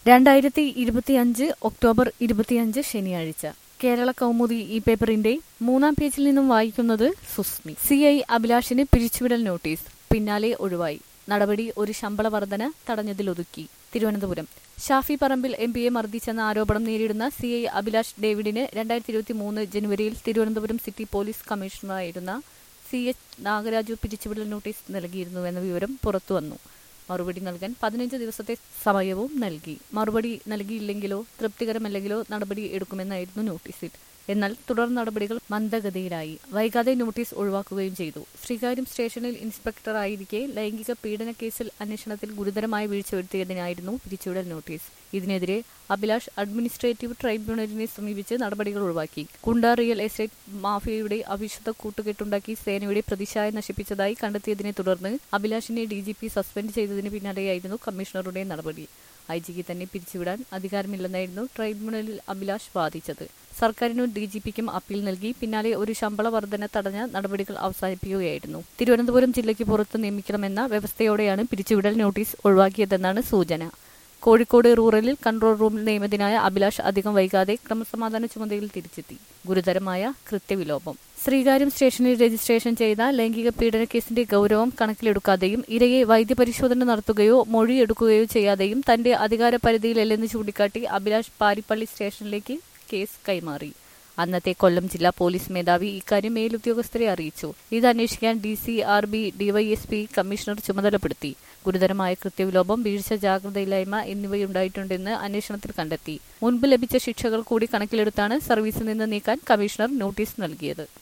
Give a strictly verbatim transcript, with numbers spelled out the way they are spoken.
രണ്ടായിരത്തി ഇരുപത്തിയഞ്ച് ഒക്ടോബർ ഇരുപത്തിയഞ്ച് ശനിയാഴ്ച കേരള കൗമുദി ഈ പേപ്പറിന്റെ മൂന്നാം പേജിൽ നിന്നും വായിക്കുന്നത് സുസ്മി. സി ഐ അഭിലാഷിന് പിരിച്ചുവിടൽ നോട്ടീസ്, പിന്നാലെ ഒഴിവായി. നടപടി ഒരു ശമ്പള വർധന തടഞ്ഞതിലൊതുക്കി. തിരുവനന്തപുരം. ഷാഫി പറമ്പിൽ എം പിയെ മർദ്ദിച്ചെന്ന ആരോപണം നേരിടുന്ന സി ഐ അഭിലാഷ് ഡേവിഡിന് രണ്ടായിരത്തി ഇരുപത്തി മൂന്ന് ജനുവരിയിൽ തിരുവനന്തപുരം സിറ്റി പോലീസ് കമ്മീഷണറായിരുന്ന സി എച്ച് നാഗരാജു പിരിച്ചുവിടൽ നോട്ടീസ് നൽകിയിരുന്നുവെന്ന വിവരം പുറത്തുവന്നു. മറുപടി നൽകാൻ പതിനഞ്ച് ദിവസത്തെ സമയവും നൽകി. മറുപടി നൽകിയില്ലെങ്കിലോ തൃപ്തികരമല്ലെങ്കിലോ നടപടി എടുക്കുമെന്നായിരുന്നു നോട്ടീസിൽ. എന്നാൽ തുടർ നടപടികൾ മന്ദഗതിയിലായി. വൈകാതെ നോട്ടീസ് ഒഴിവാക്കുകയും ചെയ്തു. ശ്രീകാര്യം സ്റ്റേഷനിൽ ഇൻസ്പെക്ടറായിരിക്കെ ലൈംഗിക പീഡന കേസിൽ അന്വേഷണത്തിൽ ഗുരുതരമായ വീഴ്ച വരുത്തിയതിനായിരുന്നു പിരിച്ചുവിടൽ നോട്ടീസ്. ഇതിനെതിരെ അഭിലാഷ് അഡ്മിനിസ്ട്രേറ്റീവ് ട്രൈബ്യൂണലിനെ സമീപിച്ച് നടപടികൾ ഒഴിവാക്കി. കുണ്ട റിയൽ എസ്റ്റേറ്റ് മാഫിയയുടെ അവിശുദ്ധ കൂട്ടുകെട്ടുണ്ടാക്കി സേനയുടെ പ്രതിച്ഛായ നശിപ്പിച്ചതായി കണ്ടെത്തിയതിനെ തുടർന്ന് അഭിലാഷിനെ ഡി ജി പി സസ്പെൻഡ് ചെയ്തതിന് പിന്നാലെയായിരുന്നു കമ്മീഷണറുടെ നടപടി. ഐ ജിക്ക് തന്നെ പിരിച്ചുവിടാൻ അധികാരമില്ലെന്നായിരുന്നു ട്രൈബ്യൂണലിൽ അഭിലാഷ് വാദിച്ചത്. സർക്കാരിനും ഡി ജി പിക്കും അപ്പീൽ നൽകി. പിന്നാലെ ഒരു ശമ്പള വർധന തടഞ്ഞ നടപടികൾ അവസാനിപ്പിക്കുകയായിരുന്നു. തിരുവനന്തപുരം ജില്ലയ്ക്ക് പുറത്ത് നിയമിക്കണമെന്ന വ്യവസ്ഥയോടെയാണ് പിരിച്ചുവിടൽ നോട്ടീസ് ഒഴിവാക്കിയതെന്നാണ് സൂചന. കോഴിക്കോട് റൂറലിൽ കൺട്രോൾ റൂമിൽ നിയമിതനായ അഭിലാഷ് അധികം വൈകാതെ ക്രമസമാധാന ചുമതലയിൽ തിരിച്ചെത്തി. ഗുരുതരമായ കൃത്യവിലോപം. ശ്രീകാര്യം സ്റ്റേഷനിൽ രജിസ്ട്രേഷൻ ചെയ്ത ലൈംഗിക പീഡന കേസിന്റെ ഗൗരവം കണക്കിലെടുക്കാതെയും ഇരയെ വൈദ്യപരിശോധന നടത്തുകയോ മൊഴിയെടുക്കുകയോ ചെയ്യാതെയും തന്റെ അധികാര പരിധിയിലല്ലെന്ന് ചൂണ്ടിക്കാട്ടി അഭിലാഷ് പാരിപ്പള്ളി സ്റ്റേഷനിലേക്ക് കേസ് കൈമാറി. അന്നത്തെ കൊല്ലം ജില്ലാ പോലീസ് മേധാവി ഇക്കാര്യം മേലുദ്യോഗസ്ഥരെ അറിയിച്ചു. ഇത് അന്വേഷിക്കാൻ D C R B, DYSP, commissioner ചുമതലപ്പെടുത്തി. ഗുരുതരമായ കൃത്യവിലോപം, വീഴ്ച, ജാഗ്രതയില്ലായ്മ എന്നിവയുണ്ടായിട്ടുണ്ടെന്ന് അന്വേഷണത്തിൽ കണ്ടെത്തി. മുൻപ് ലഭിച്ച ശിക്ഷകൾ കൂടി കണക്കിലെടുത്താണ് സർവീസിൽ നിന്ന് നീക്കാൻ കമ്മീഷണർ നോട്ടീസ് നൽകിയത്.